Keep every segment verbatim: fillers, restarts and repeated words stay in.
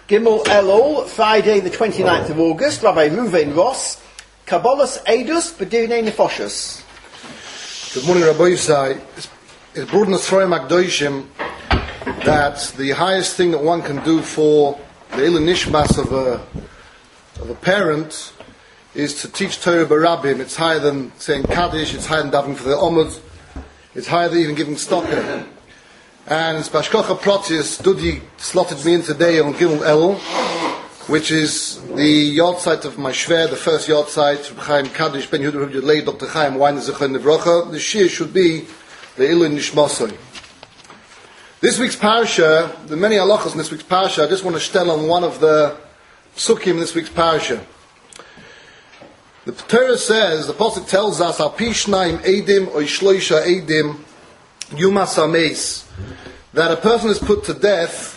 Gimel Elul, Friday the twenty-ninth of August, Rabbi Reuven Ross, Kabbalas Eidus B'Dinei Nefoshes. Good morning, Rabbi Yisai. It's brought in the Throim Akdoshim that the highest thing that one can do for the Ilan Nishmas of a, of a parent is to teach Torah Barabim. It's higher than saying Kaddish, it's higher than davening for the Omud, it's higher than even giving stocker. And it's Bashkocha Protius, Dudi slotted me in today on Gimel Elul, which is the yahrzeit of my shver, the first yahrzeit, Reb Chaim Kaddish, Ben Yehuda, Reb Yudlei, Doctor Chaim Weiner, Zechon Nevrocha. The shir should be the Ilan Nishmasoi. This week's parasha, the many halachas in this week's parasha, I just want to stel on one of the psukim in this week's parasha. The Torah says, the Pasuk tells us, Al pi shnaim eidim or shloisha eidim yumas hameis, that a person is put to death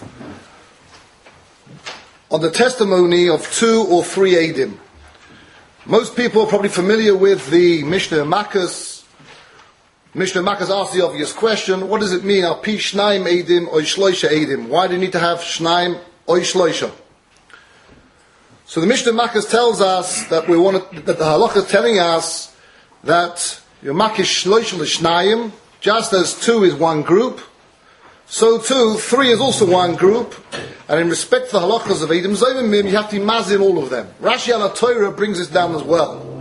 on the testimony of two or three eidim. Most people are probably familiar with the Mishnah Makkas. Mishnah Makkas asks the obvious question: what does it mean? Al pi shnaim eidim or shloisha eidim? Why do you need to have shnaim or shloisha? So the Mishnah Makkas tells us that we want to, that the halacha is telling us that your makish shloisha l'shnayim, just as two is one group, so too three is also one group, and in respect to the halachas of eidim zayimim, you have to mazin all of them. Rashi al Torah brings this down as well.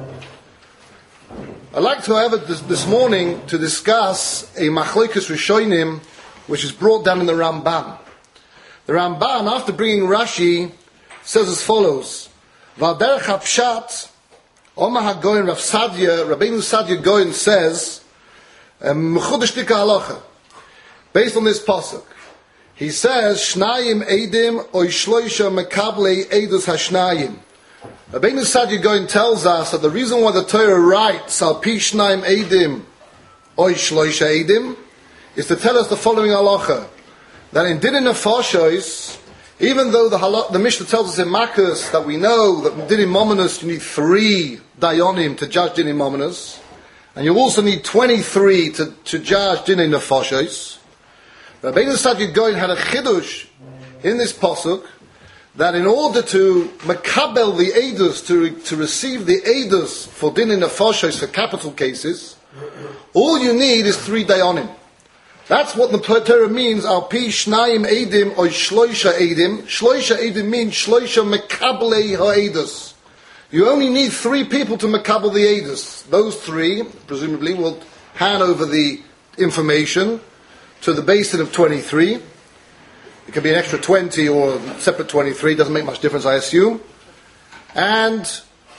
I'd like to, however, this, this morning to discuss a machlokes rishonim which is brought down in the Ramban. The Ramban, after bringing Rashi, says as follows: V'alderech hapshat, Omar HaGoyen Rav Sadia, Rabbeinu Sadia Goyen says, Mechudesh Tika Halacha, based on this pasuk, he says, Shnayim Eidim Oy Shloisha Mekablei Eidus Hashnayim. Rabbeinu Sadia Goyen tells us that the reason why the Torah writes Al Pi Shnayim Eidim Oy Shloisha Eidim is to tell us the following halacha, that in Dinei Nefashos, even though the, halach, the Mishnah tells us in Makkas that we know that in Dinei Mominus you need three dayonim to judge Dinei Mominus, and you also need twenty-three to, to judge Dinei Nefashos, Rabbeinu Sadia Goyen had a chidush in this pasuk that in order to makabel the edus, to, to receive the edus for Dinei Nefashos for capital cases, all you need is three dayonim. That's what the Torah means, Al pi shnayim eidim or shloisha eidim. Shloisha eidim means shloisha mekablei ha'edus. You only need three people to mekabel the edus. Those three, presumably, will hand over the information to the basin of twenty-three. It can be an extra twenty or separate twenty-three, doesn't make much difference, I assume. And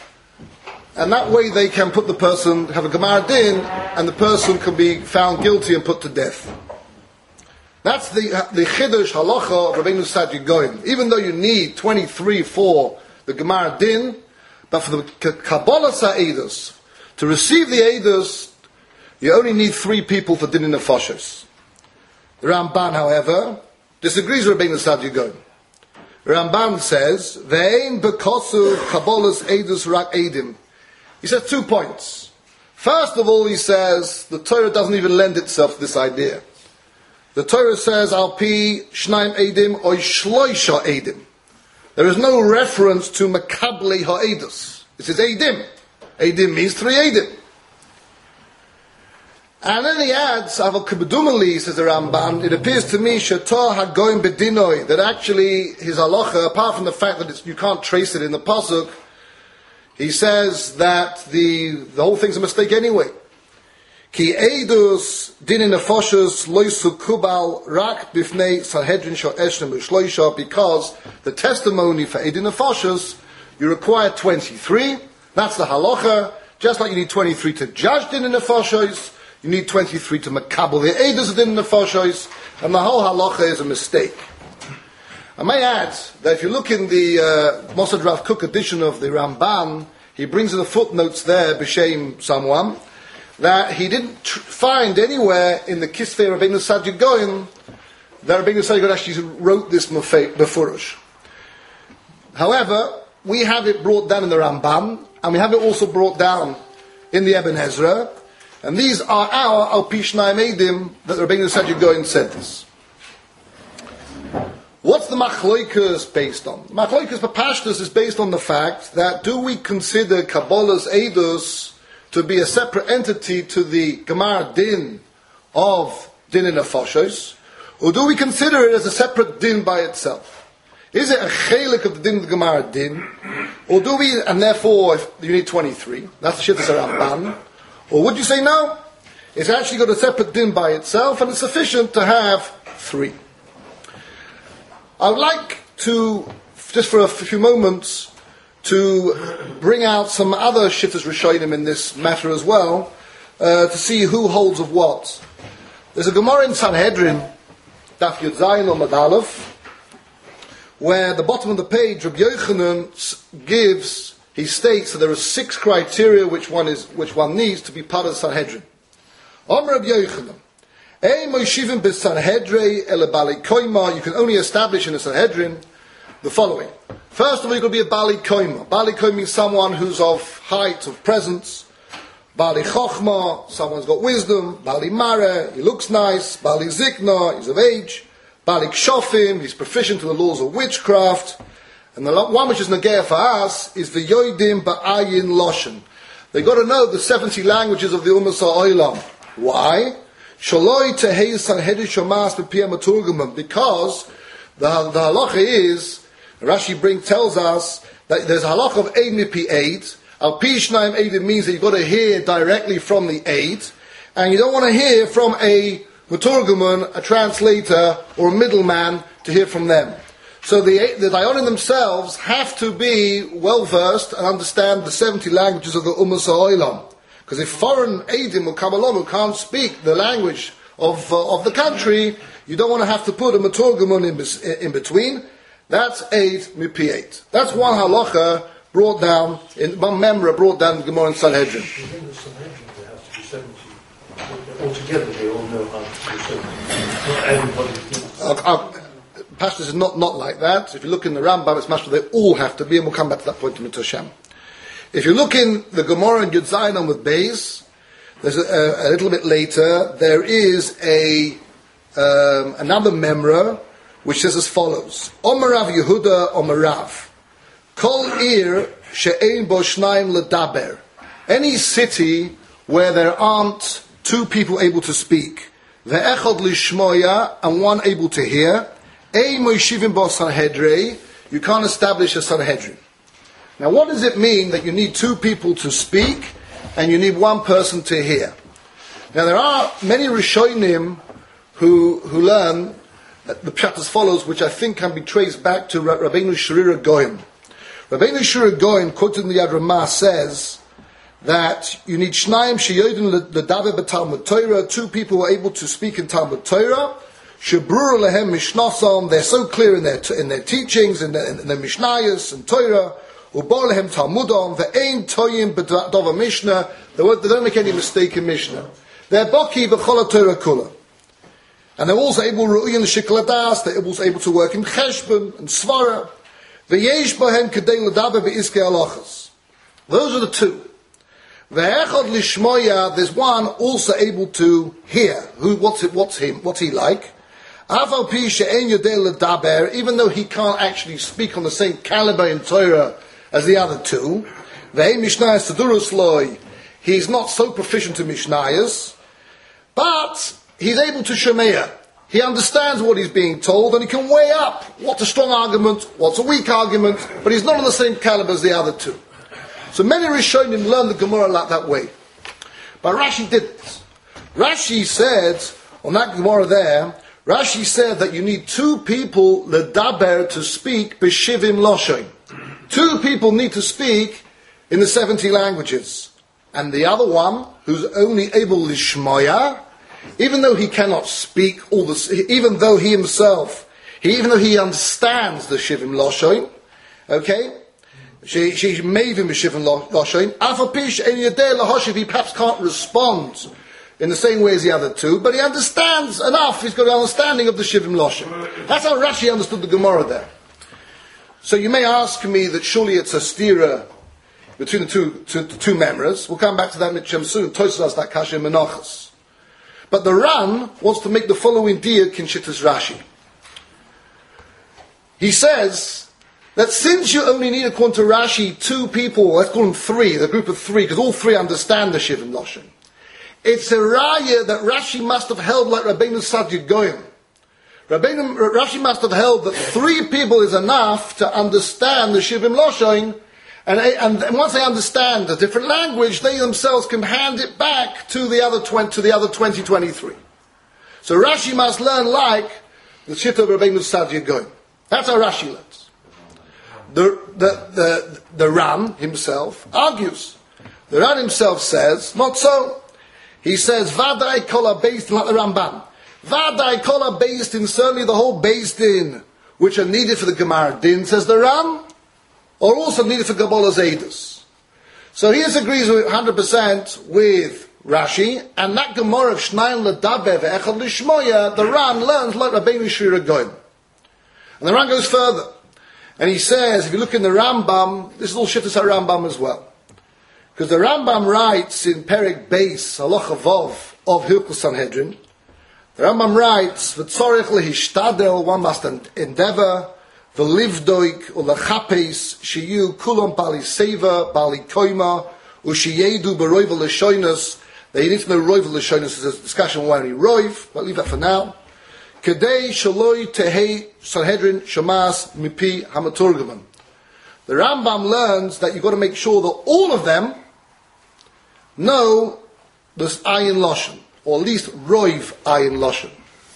And that way they can put the person, have a Gemara Din, and the person can be found guilty and put to death. That's the the Chidush Halacha of Rabbeinu Sadia Goyen. Even though you need twenty-three for the Gemara Din, but for the Kabbalah Sa'edus, to receive the Edus, you only need three people for Dinei Nefashos. The Ramban, however, disagrees with Rabbeinu Sadia Goyen. The Ramban says, Ve'ein bekosu Kabbalah's Edus rak Edim. He says two points. First of all, he says the Torah doesn't even lend itself to this idea. The Torah says, Al pi shnaim eidim or shloisha eidim. There is no reference to mekablei ha'edus. It says eidim. Eidim means three eidim. And then he adds, Aval kibedumali, says the Ramban, it appears to me, Shator hagoyim bedinoi, that actually his halacha, apart from the fact that it's, you can't trace it in the pasuk, he says that the the whole thing's a mistake anyway. Ki eidus Dinei Nefashos loisu kubal rak bifnei Sanhedrin sho'eshnem u'shloisha, because the testimony for Dinei Nefashos you require twenty-three. That's the halacha. Just like you need twenty-three to judge Dinei Nefashos, you need twenty-three to makabel the eidus of Dinei Nefashos, and the whole halacha is a mistake. I may add that if you look in the uh, Mossad Rav Kook edition of the Ramban, he brings in the footnotes there, b'shem someone, that he didn't tr- find anywhere in the Kisvei Rabbeinu Sadia Goyen that Rabbeinu Sadia Goyen actually wrote this befurish. However, we have it brought down in the Ramban, and we have it also brought down in the Eben Ezra, and these are our Al Pi Shnayim Eidim that Rabbeinu Sadia Goyen said this. What's the machloikas based on? Machloikas Papashtus is based on the fact that do we consider Kabbalah's Eidos to be a separate entity to the Gemara Din of Din in Nefashos, or do we consider it as a separate Din by itself? Is it a chelik of the Din of the Gemara Din, or do we, and therefore if you need twenty-three, that's the Shittas Ramban, or would you say no? It's actually got a separate Din by itself, and it's sufficient to have three. I would like to, just for a few moments, to bring out some other Shittas Rishonim in this matter as well, uh, to see who holds of what. There's a Gemara in Sanhedrin, Daf Yud Zayin or Madalef, where at the bottom of the page, Rabbi Yochanan gives, he states that there are six criteria which one is, which one needs to be part of the Sanhedrin. Omer Rabbi Yochanan, you can only establish in a Sanhedrin the following. First of all, you've got to be a Bali Koima. Bali Koima means someone who's of height, of presence. Bali Chochma, someone's got wisdom. Bali Mare, he looks nice. Bali Zikna, he's of age. Bali Kshofim, he's proficient in the laws of witchcraft. And the one which is Nagea for us is the Yoidim Ba'ayin Loshen. They've got to know the seventy languages of the Ummah Ha'olam. Why? Shaloi tehei Sanhedrin shomas b'piyam maturguman, because the, the halacha is, Rashi bring tells us that there's a halacha of eid mipi eid. Al pi shnayim eidim means that you've got to hear directly from the eid, and you don't want to hear from a maturguman, a translator, or a middleman to hear from them. So the the Dayanim themselves have to be well versed and understand the seventy languages of the Ummah Ha'olam. Because if foreign Eidim will come along who can't speak the language of uh, of the country, you don't want to have to put a Maturgamon in, in between. That's Eid Mipi Eid. That's one halacha brought down, in one memra brought down in Gemara and Sanhedrin. Within the Sanhedrin there has to be seventy. Altogether they all know how to do seventy. Not everybody thinks. Uh, uh, Pashtus is not, not like that. If you look in the Rambam, it's master, they all have to be, and we'll come back to that point in Mitzvah Hashem. If you look in the Gemara and Yud Zayin with Beis, there's a, a, a little bit later, there is a um, another memra which says as follows: Omer Rav Yehuda Omer Rav, Kol Ir she'ein bo shnayim ledaber. Any city where there aren't two people able to speak, ve'echad lishmoya, and one able to hear, ein moishivim bo Sanhedrin, you can't establish a Sanhedrin. Now, what does it mean that you need two people to speak and you need one person to hear? Now, there are many Rishonim who who learn the pshat as follows, which I think can be traced back to Rabbeinu Shirira Goyim. Rabbeinu Shirira Goyim, quoted in the Yad Ramah, says that you need shnayim sheyodin ledaber b'Talmud Torah, two people who are able to speak in Talmud Torah. Shebrur lehem mishnasam, they're so clear in their in their teachings, in their, in their mishnayos and Torah. Ubolhem Talmudon, ve'ein toyim b'dova Mishnah. They don't make any mistake in Mishnah. They're baki b'chol Torah kula, and they're also able ru'uyin l'shikoladas. They're also able to work in cheshbon and svara. Ve'yesh bohem kedei l'daber be'iskei halachas. Those are the two. Ve'echad lishmoya. There's one also able to hear. Who? What's it? What's him? What's he like? Aval pi she'ein yodei l'daber. Even though he can't actually speak on the same caliber in Torah as the other two, Mishnayos Tadurus Loi, he's not so proficient in Mishnayos, but he's able to Shemaya. He understands what he's being told, and he can weigh up what's a strong argument, what's a weak argument, but he's not on the same caliber as the other two. So many Rishonim learn the Gemara like that way. But Rashi didn't. Rashi said, on that Gemara there, Rashi said that you need two people, ledaber, to speak b'shivim loshoin. Two people need to speak in the seventy languages. And the other one, who's only able lishmoya, even though he cannot speak all the, even though he himself, he, even though he understands the shivim loshoin, okay, she she made him shivim loshoin. Afapish en yadeh lahoshiv, he perhaps can't respond in the same way as the other two, but he understands enough. He's got an understanding of the shivim loshoin. That's how Rashi understood the Gemara there. So you may ask me that surely it's a stira between the two, two, two memras. We'll come back to that Mitchem soon. Tosas has that kasha in Menachos. But the Ran wants to make the following diak in Shittas Rashi. he says that since you only need, according to Rashi, two people, let's call them three, the group of three, because all three understand the Shivim Lashon, it's a raya that Rashi must have held like Rabbeinu Saadia Gaon. Rabbeinu, Rashi must have held that three people is enough to understand the Shivim Lashon, and, and once they understand a different language, they themselves can hand it back to the other twenty, to the other twenty, twenty-three. So Rashi must learn like the Shita of Rabbeinu Saadia Gaon. That's how Rashi learns. The, the, the, the Ram himself argues. The Ram himself says, not so. He says, Vadai Kola based in like the Ramban. Vadai Kola based in, certainly the whole based in, which are needed for the Gemara Din, says the Ram, are also needed for Kabbalah's Eidos. So he agrees with one hundred percent with Rashi, and that Gemara of Shnayim L'Daber Ve'echad L'Shmoya, the Ram learns like Rabbeinu Shira Gaon. And the Ram goes further. And he says, if you look in the Rambam, this is all Shittas HaRambam as well. Because the Rambam writes in Perek Beis, Halacha Vov, of Hilchos Sanhedrin, the Rambam writes, V'tzorech lehishtadel, one must endeavor, v'livdoik u'lechapes, shiyu kulon bali seva, bali koima, u'shiyedu b'roiv l'shoinus. They need to know roiv l'shoinus. There's a discussion on why we roiv, but leave that for now. Kedei shaloi tehei Sanhedrin shamas mipi hamaturgaman. The Rambam learns that you've got to make sure that all of them know this ayin lashon, or at least roiv ayin lashon.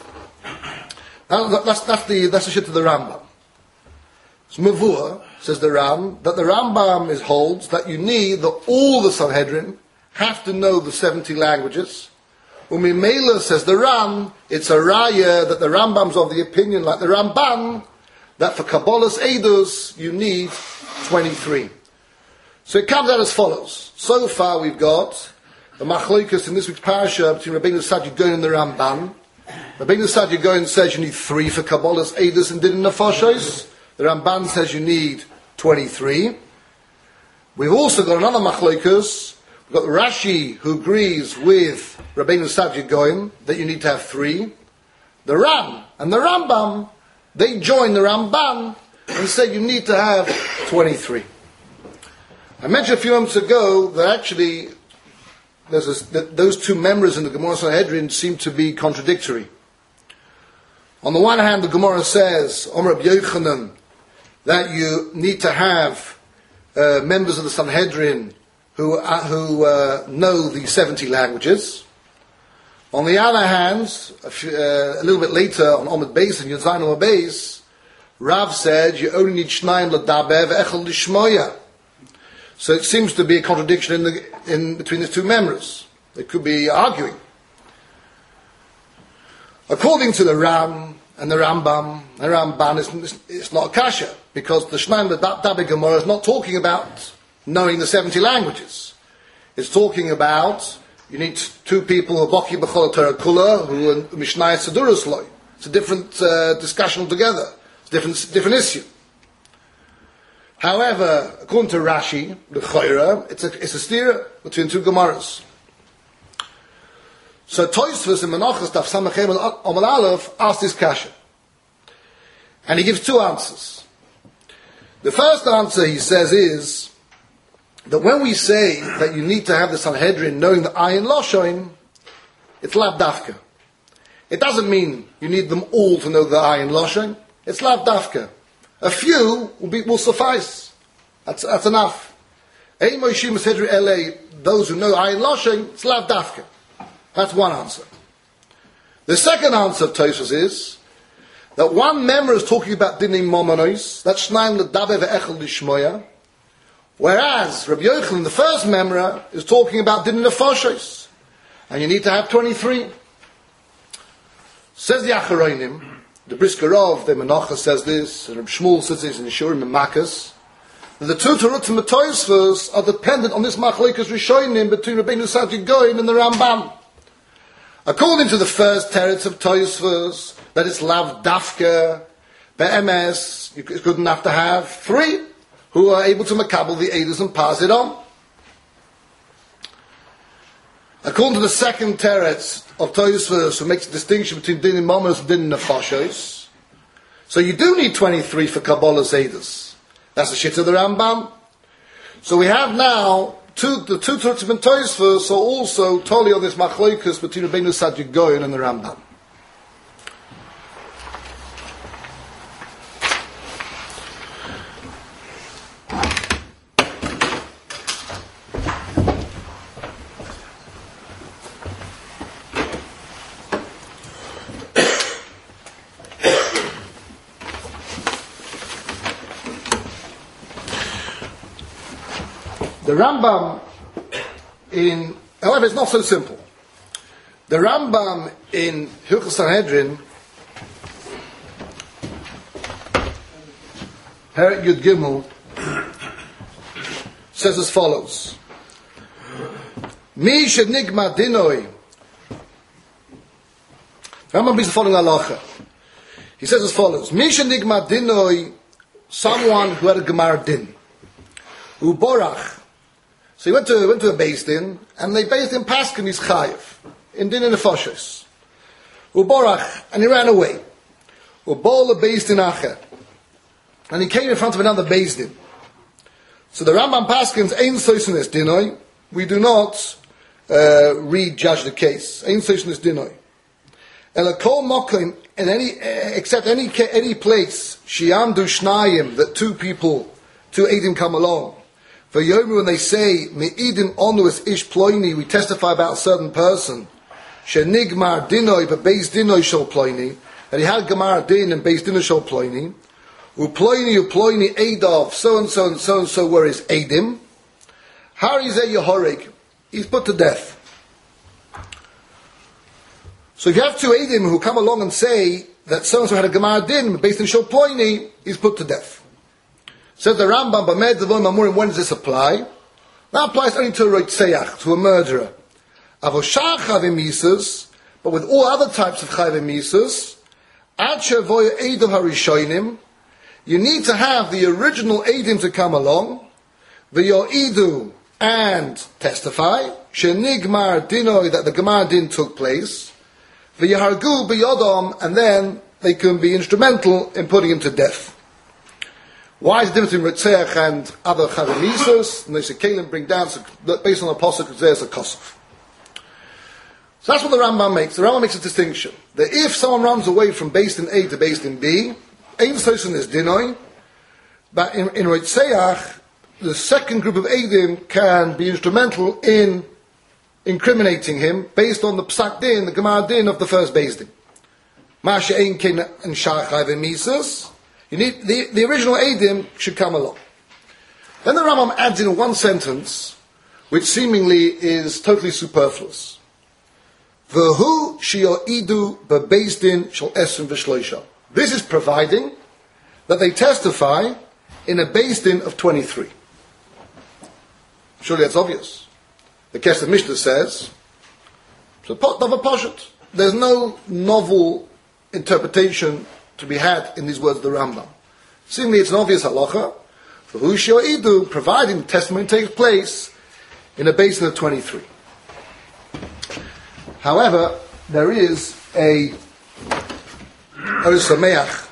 Now, that's, that's the that's the shit of the Rambam. So Mavua, says the Ram, that the Rambam is holds that you need that all the Sanhedrin have to know the seventy languages. Umimela, says the Ram, it's a raya that the Rambam's of the opinion, like the Ramban, that for Kabbalah's Eidos you need twenty-three. So it comes out as follows. So far we've got the Machlokas in this week's parasha between Rabbeinu Saadia Gaon and the Ramban. Rabbeinu Saadia Gaon says you need three for Kabbalah's Eidos and Din Nefashos. The Ramban says you need twenty-three. We've also got another Machlokas. We've got Rashi who agrees with Rabbeinu Saadia Gaon that you need to have three. The Ram and the Rambam, they join the Ramban and say you need to have twenty-three. I mentioned a few moments ago that actually there's a, that those two members in the Gemara Sanhedrin seem to be contradictory. On the one hand, the Gemara says, Omer Rabbi Yochanan, that you need to have uh, members of the Sanhedrin who, uh, who uh, know the seventy languages. On the other hand, a, few, uh, a little bit later on Omid Beis and Yudzayin Omid Beis, Rav said you only need Shnayim L'Daber Ve'echad L'Shmoya. So it seems to be a contradiction in, the, in between the two members. They could be arguing. According to the Ram and the Rambam, the Ramban is it's not a kasha, because the Shnayim L'Daber Gemara is not talking about knowing the seventy languages. It's talking about you need two people who are Baki B'chol Torah Kula, who are Mishnayat Sedurus Loi. It's a different uh, discussion altogether. It's a different, different issue. However, according to Rashi, the Chayra, it's a, it's a steer between two Gemaras. So Tosfos in Menachos Daf Samachem Amar Aleph asked this kasha. And he gives two answers. The first answer, he says, is that when we say that you need to have the Sanhedrin knowing the ayin lashon, it's lav dafka. It doesn't mean you need them all to know the ayin lashon. It's lav dafka. A few will, be, will suffice. That's, that's enough. Ein moishim Sanhedrin ele, those who know ayin lashon, it's lav dafka. That's one answer. The second answer of Tosfos is that one member is talking about dinim momonos. That's Shnayim L'Daber Ve'echad L'Shmoya. Whereas Rabbi Yochanan, the first memra, is talking about Din Nefashos. And you need to have twenty-three. Says the Acharonim, the Briskerov, the Menachos says this, and Rabbi Shmuel says this in Shurim and Makkos, that the two Terutim and Tosfos are dependent on this Machlokas Rishonim between Rabbeinu Saadia Gaon and the Ramban. According to the first teretz of Tosfos, that it's Lav Dafka, Be'emes, it's good enough to have three who are able to makabel the Eidos and pass it on. According to the second teretz of Tosfos, who makes a distinction between din and momos and din and nefashos, So you do need twenty-three for Kabbalah's Eidos. That's the shit of the Rambam. So we have now two, the two Turks of Tosfos are also totally on this machloikus between Rabbeinu Saadia Gaon and the Rambam. The Rambam in, however, it's not so simple. The Rambam in Hilchos Sanhedrin, Perek Yud Gimel, says as follows: Mi shenigma dinoi. Rambam is the following halacha. He says as follows: Mi shenigma dinoi, someone who had a gemar din, uborach. So he went to went to a beis din, and they based in Paskin his chayiv in din in the foshes. Uborach, and he ran away. Ubol a beis din acher, and he came in front of another beis din. So the Rambam Paskins ein soisunis dinoi. We do not uh, re-judge the case. Ein soisunis dinoi. Elakol mokim in any except any any place shiamdu shnayim, that two people, two edim come along. For Yomu, when they say, Me'idim onus ish ploini, we testify about a certain person, Shenigmar dinoi, but beis dinoi shal ploini, that he had gemar din and beis dinoi shal ploini, Uploini, uploini, Eidov, so and so and so and so were his Edim, Harizeh Yehorig, he's put to death. So if you have two Edim who come along and say that so and so had a gemar din, beis din shal ploini, he's put to death. Says the Rambam, Bamed Devon Mamurim, when does this apply? That applies only to a roitzeach, to a murderer. Avoshar chavim misas, but with all other types of chavim misas, ad shevoy eidim harishonim, you need to have the original eidim to come along, v'yo'idu, and testify, shenigmar dinoi, that the gemar din took place, v'yahargu b'yodom, and then they can be instrumental in putting him to death. Why is the difference between Ritzeach and other Chavimisos? And they say, Kalim bring down, based on the Apostle, because there's a Kosov. So that's what the Rambam makes. The Rambam makes a distinction. That if someone runs away from based in A to based in B, Ein Sosin is Dinoi, but in, in Ritzeach, the second group of Eidim can be instrumental in incriminating him based on the Psak Din, the Gemar Din of the first based Din. Masha Ein Ken and Shach Chavimisos. You need, the, the original Eidim should come along. Then the Rambam adds in one sentence, which seemingly is totally superfluous. V'hu shi'o'idu bebeis din shel esrim v'shloisha. This is providing that they testify in a beis din of twenty-three. Surely that's obvious. The Kesef Mishnah says, so there's no novel interpretation to be had in these words of the Rambam. Seemingly it's an obvious halacha, for who shi'o'idu, providing the testimony takes place in a basin of twenty-three. However, there is a Osameach.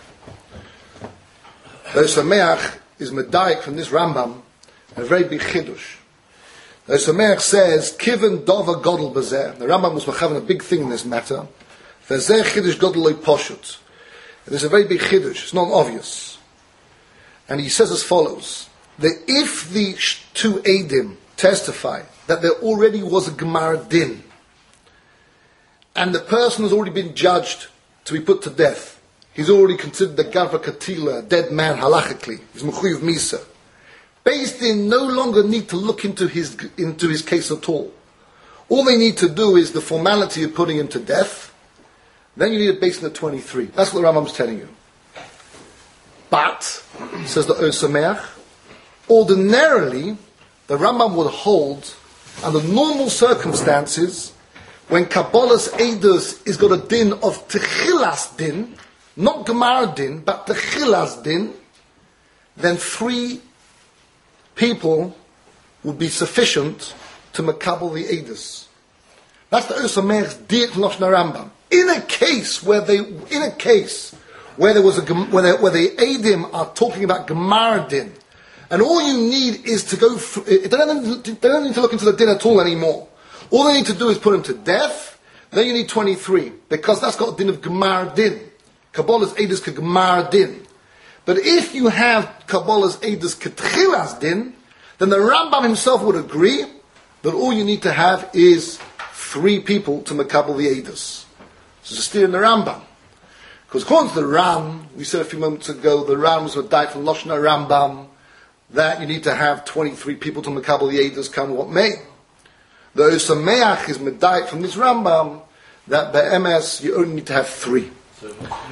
Osameach is medayik from this Rambam, a very big chidush. Osameach says, Kiven dova godel bezeh. The Rambam was having a big thing in this matter. Vezeh chidush godel loy poshut. There's a very big chidush. It's not obvious. And he says as follows, that if the two Eidim testify that there already was a Gemar Din, and the person has already been judged to be put to death, he's already considered the Gavra Katila, a dead man halachically, he's Mechuyev Misa. Beis Din no longer need to look into his, into his case at all. All they need to do is the formality of putting him to death. Then you need a Beis Din of twenty-three. That's what the Rambam's telling you. But, says the Osameach, ordinarily, the Rambam would hold, under normal circumstances, when Kabbalah's Eidos is got a din of Techilas din, not Gemar din, but Techilas din, then three people would be sufficient to makabel the Eidos. That's the Osameach's diet Lashon Rambam. In a case where they, in a case where there was a gem- where, there, where the Eidim are talking about Gemar Din, and all you need is to go. Through, they, don't, they don't need to look into the din at all anymore. All they need to do is put him to death. Then you need twenty-three, because that's got a din of Gemar Din. Kabbalah's Eidos ka Gemar Din. But if you have Kabbalah's Eidos ka Tchilas Din, then the Rambam himself would agree that all you need to have is three people to Makabal the Eidos. So it's a steer in the Rambam. Because according to the Ram, we said a few moments ago, the Rams were died from Loshna Rambam, that you need to have twenty-three people to Makabal the Eidos, come what may. The Osameach is medayik from this Rambam, that by M S you only need to have three. So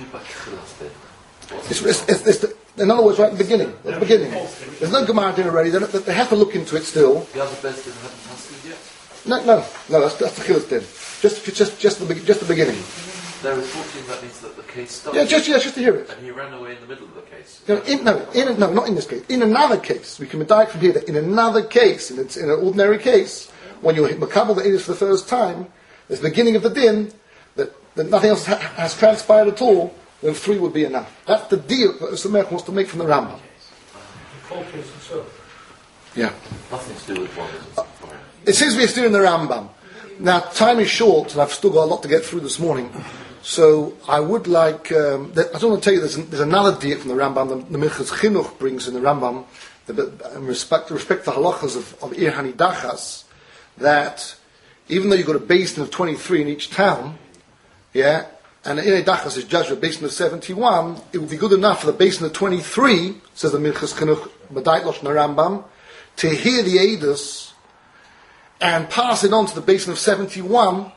it's, it's, it's, it's the, in other words, right at the beginning. At the beginning. There's no Gemara Din already, they, they have to look into it still. The other best didn't haven't passed yet? No, no, no, that's, that's the Chilas Din. Just, just, just, the, just the beginning. There was fourteen, that means that the case started. Yeah, just, yeah, just to hear it. And he ran away in the middle of the case. No, in, no, in, no, not in this case. In another case, we can medayik from here that in another case, in, in an ordinary case, when you hit Makabal the Eidos for the first time, there's the beginning of the din, that, that nothing else ha- has transpired at all, then three would be enough. That's the deal that Usamerch wants to make from the Rambam. The cold case itself. Yeah. Nothing to do with one, is it? It seems to be still in the Rambam. Now, time is short, and I've still got a lot to get through this morning. So, I would like, um, I just want to tell you, there's, an, there's another deal from the Rambam, the, the Minchas Chinuch brings in the Rambam, the, in respect, respect to halachas of, of Ir Hanidachas, that even though you've got a basin of twenty-three in each town, yeah, and the Ir Hanidachas is judged with a basin of seventy-one, it would be good enough for the basin of twenty-three, says the Minchas Chinuch, Medayik Loshna Rambam, to hear the Eidos and pass it on to the basin of seventy-one,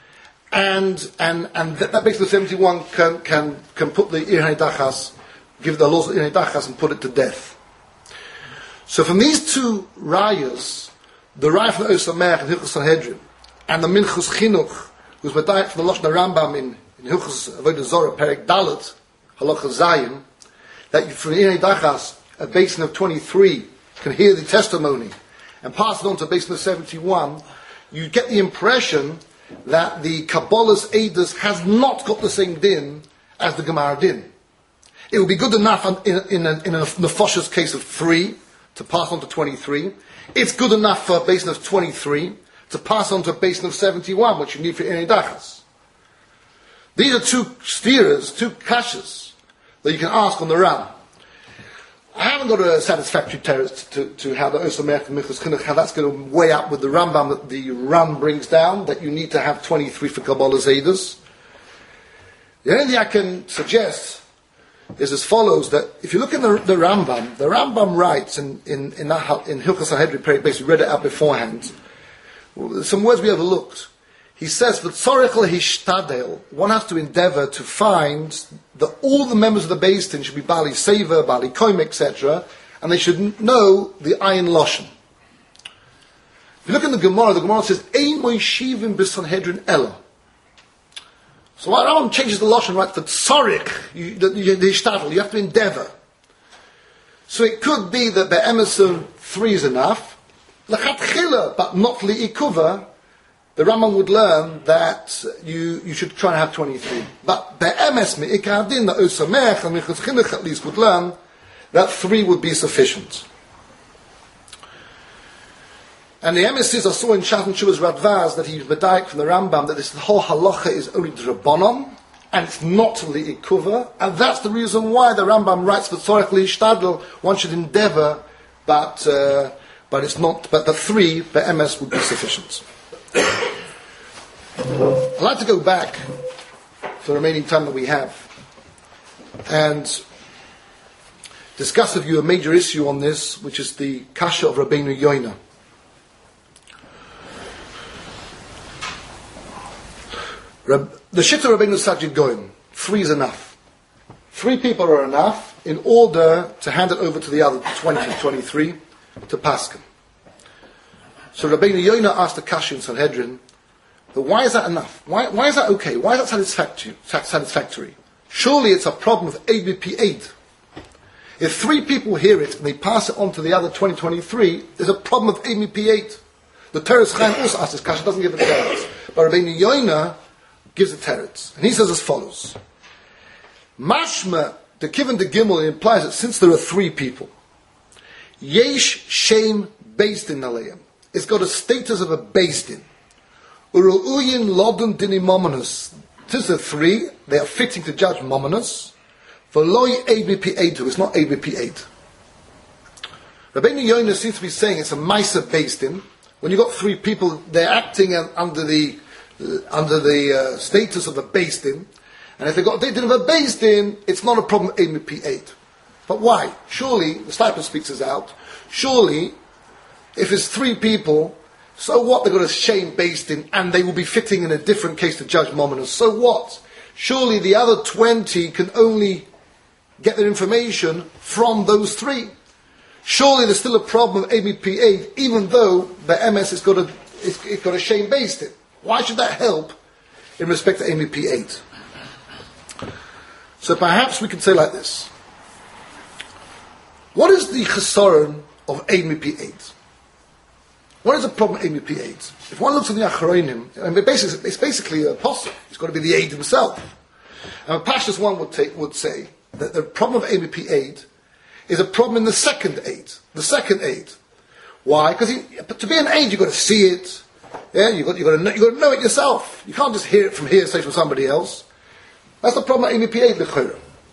and and and that, that basin of seventy-one can can can put the Ir Hanidachas, give the laws of Ir Hanidachas and put it to death. So from these two rayas, the Raya from the Osameach in Hilchos Sanhedrin, and the Minchas Chinuch, who's medayik from the Loshna Rambam in, in Hilchos Avodah Zorah, Perek Dalet, Halacha Zayin, that from the Ir Hanidachas, a basin of twenty-three can hear the testimony and pass it on to a basin of seventy-one, you get the impression that the Kabbalah's Eidos has not got the same din as the Gemara din. It would be good enough in, in, a, in a Nefosha's case of three to pass on to twenty-three. It's good enough for a basin of twenty-three to pass on to a basin of seventy-one, which you need for Ir Hanidachas. These are two steerers, two kashas that you can ask on the Ram. I haven't got a satisfactory teretz to, to, to how the Osameach and Minchas Chinuch, how that's going to weigh up with the Rambam that the Ram brings down, that you need to have twenty-three for Kabbalah's Eidos. The only thing I can suggest is as follows, that if you look in the, the Rambam, the Rambam writes in in in, in Hilchos Sanhedrin, basically read it out beforehand, some words we overlooked. He says that tzorech lehishtadel, one has to endeavor to find that all the members of the Beis Din should be Bali Seva, Bali Koim, et cetera, and they should know the Ayin Loshen. If you look in the Gemara, the Gemara says, Ein moishivim b'Sanhedrin ela. So what Rambam changes the Loshen, right, for tzorech, you, the, the, the hishtadel, you have to endeavor. So it could be that the Emerson three is enough, lechatchila, but not li'ikuva. The Rambam would learn that you, you should try and have twenty-three. But be'emes me'ikar din, the Osameach and Minchas Chinuch at least would learn that three would be sufficient. And the emissaries I saw in Shatan Shuvas Radvaz that he was medayik from the Rambam that this whole halacha is only drabonon and it's not li'ikuva, and that's the reason why the Rambam writes for tzorech li'ishtadl, one should endeavor, but uh, but it's not. But the three be'emes would be sufficient. I'd like to go back for the remaining time that we have and discuss with you a major issue on this, which is the kasha of Rabbeinu Yoina. Rab, the shitta of Rabbeinu Sajid Goim, three is enough. Three people are enough in order to hand it over to the other twenty, twenty-three to Paskin. So Rabbeinu Yoina asked the kasha in Sanhedrin, but why is that enough? Why, why is that okay? Why is that satisfactory? satisfactory? Surely it's a problem of A B P eight. If three people hear it and they pass it on to the other twenty, twenty-three, there's a problem of A B P eight. The Teretz Chaim also asks this kasha, doesn't give the teretz. But Rabbeinu Yoina gives the teretz. And he says as follows. Mashma, the Kivan the Gimel, implies that since there are three people, Yesh Shem based in Aleim. It's got a status of a based in. Uru'uyin Lodun Dini Mominus. Since there are three, they are fitting to judge Mominus. For Loi A B P eight, it's not A B P eight. Rabbeinu Yonah seems to be saying it's a Maisa based in. When you've got three people, they're acting under the uh, under the uh, status of a based in. And if they've got a status of a based in, it's not a problem with A B P eight. But why? Surely, the Stipend speaks us out, surely, if it's three people, so what? They've got a shame based in, and they will be fitting in a different case to judge Mominus. So what? Surely the other twenty can only get their information from those three. Surely there's still a problem of A B P eight, even though the M S has got a, it's, it's got a shame based in. Why should that help in respect to A B P eight? So perhaps we can say like this. What is the chesaron of A B P eight? What is the problem with A B P eight? If one looks at the Achronim, I mean, basically, it's basically a apostle. It's got to be the aid himself. And a Pashtus one would, take, would say that the problem of A B P eight is a problem in the second aid. The second aid. Why? Because to be an aid, you've got to see it. Yeah, you've got, you've, got to know, you've got to know it yourself. You can't just hear it from hearsay from somebody else. That's the problem of A B P eight, l'chora.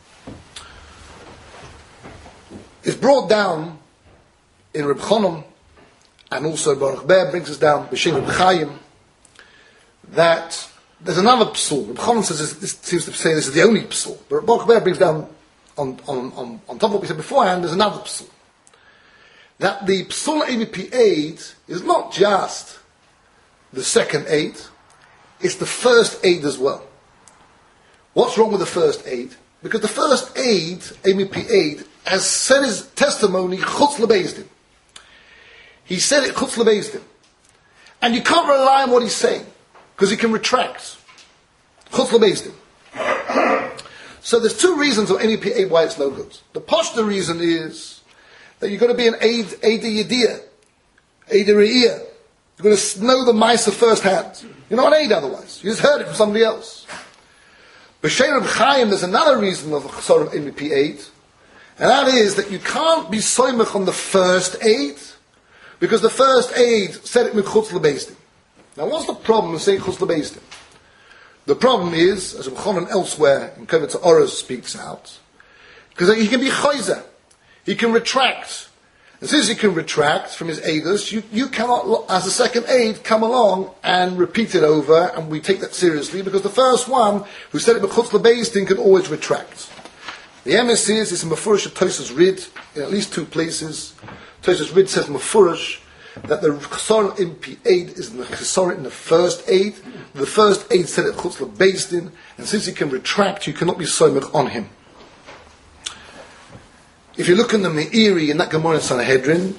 It's brought down in Reb Chonom, and also Baruch Ber brings us down, B'Shem Reb Chaim, that there's another psul. Reb Chonom says this, this seems to say this is the only psul, but Baruch Ber brings down on, on, on, on top of what we said beforehand, there's another psul. That the psul A B P eight is not just the second aid, it's the first aid as well. What's wrong with the first aid? Because the first aid, A B P eight, has said his testimony chutz lebezdin. He said it chutz lebezdin. And you can't rely on what he's saying, because he can retract. Chutz lebezdin. So there's two reasons of A B P eight why it's no good. The poshta reason is that you've got to be an aid, aid yediyah, aid re'iyah. You've got to know the Maisa firsthand. You're not an aid otherwise. You just heard it from somebody else. B'Shem Reb Chaim, there's another reason of sort of A B P eight, and that is that you can't be soymech on the first aid, because the first aid said it mechutz lebezdin. Now what's the problem with saying chutz lebezdin? The problem is, as Reb Chonon elsewhere in Kovetz Oros speaks out, because he can be chayzer, he can retract. And since he can retract from his aiders, you, you cannot, as a second aid, come along and repeat it over, and we take that seriously, because the first one, who said it b'chutz lebezdin, can always retract. The M S is, it's a Mefurish of Tosas Rid, in at least two places. Tosas Rid says Mefurish, that the chesaron in P eight is the chesaron in the first aid. The first aid said it b'chutz lebezdin, and since he can retract, you cannot be soymech on him. If you look in the Meiri in that Gemara in Sanhedrin,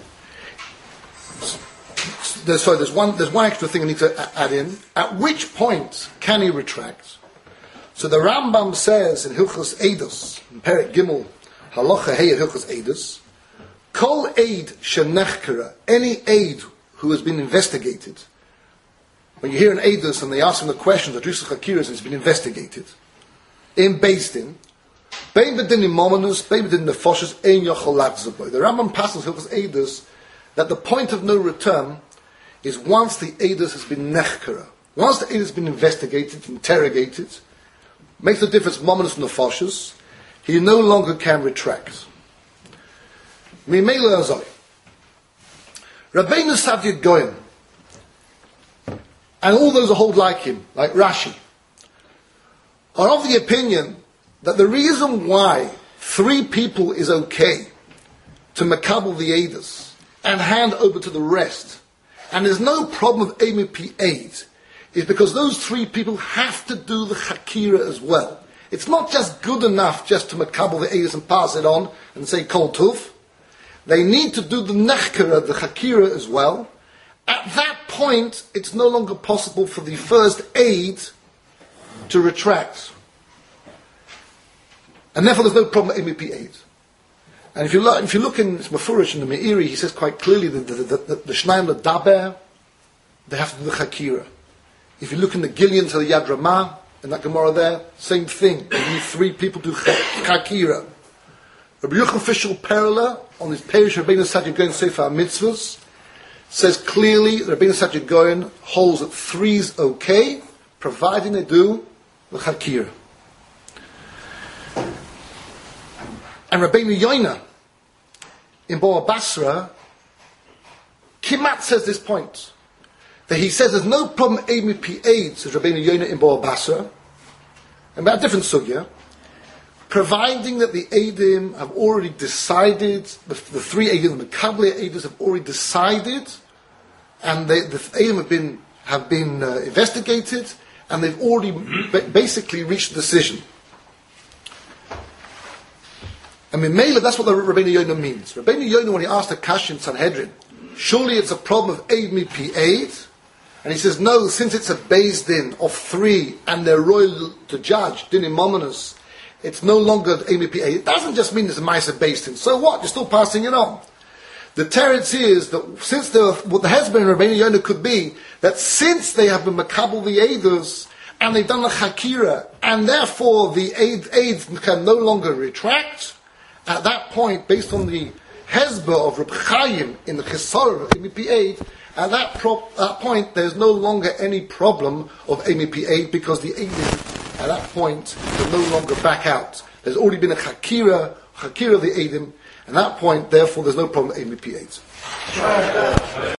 there's, sorry, there's one, there's one extra thing I need to add in. At which point can he retract? So the Rambam says in Hilchos Eidos, in Perek Gimel, Halacha Heya Hilchos Eidos, Kol aid shenechkara, any aid who has been investigated. When you hear an Eidos and they ask him the question, the Drusach Hakiras has been investigated, in based in, the Rambam passes Hilchos Eidos that the point of no return is once the Eidos has been nechkara, once the Eidos has been investigated, interrogated, makes the difference mominus nefashos, he no longer can retract. Mimela Azai, Rabbeinu Savdid Goyim, and all those who hold like him, like Rashi, are of the opinion that the reason why three people is okay to makabel the Eidos and hand over to the rest, and there's no problem with A B P eight, is because those three people have to do the Chakira as well. It's not just good enough just to makabel the Eidos and pass it on and say Kol Tuf. They need to do the Nechkara, the Chakira as well. At that point, it's no longer possible for the first aid to retract. And therefore there's no problem with A B P eight. And if you look, if you look in Mefurish in the Meiri, he says quite clearly that the, the, the, the Shnaim L'Daber, they have to do the Chakira. If you look in the Gillian to the Yad Ramah, in that Gemara there, same thing. You need three people to chakira. Rabbi Yochanan Fishel Perla, on his page, Rabbeinu Saadia Gaon Sefer HaMitzvos, says clearly that Rabbeinu Saadia Gaon holds that three is okay, providing they do the chakira. And Rabbeinu Yoina, in Boa Basra, Kimat says this point, that he says there's no problem aid me p aid, says Rabbeinu Yoina in Boa Basra, and about a different sugya, providing that the Eidim have already decided, the, the three Eidim, the Makabli Eidim have already decided, and they, the Eidim have been, have been uh, investigated, and they've already ba- basically reached a decision. And Mimela, that's what the Rabbeinu Yoina means. Rabbeinu Yoina, when he asked the Kash in Sanhedrin, surely it's a problem of aid me p aid, and he says, no, since it's a Beis Din of three, and they're royal to judge, Din Imominus, it's no longer aid me p aid. It doesn't just mean it's a Maisa Beis Din. So what? You're still passing it on. The teretz is that since there, what the husband in Rabbeinu Yoina could be, that since they have been makabel the Eidos, and they've done the Chakira, and therefore the aid, aids can no longer retract, at that point, based on the Hezbollah of Reb Chaim in the Chesar of A M P aid, at that, pro- that point there's no longer any problem of A M P aid because the aid at that point will no longer back out. There's already been a Chakira, Chakira of the Eidim, and at that point, therefore, there's no problem with A M P aid.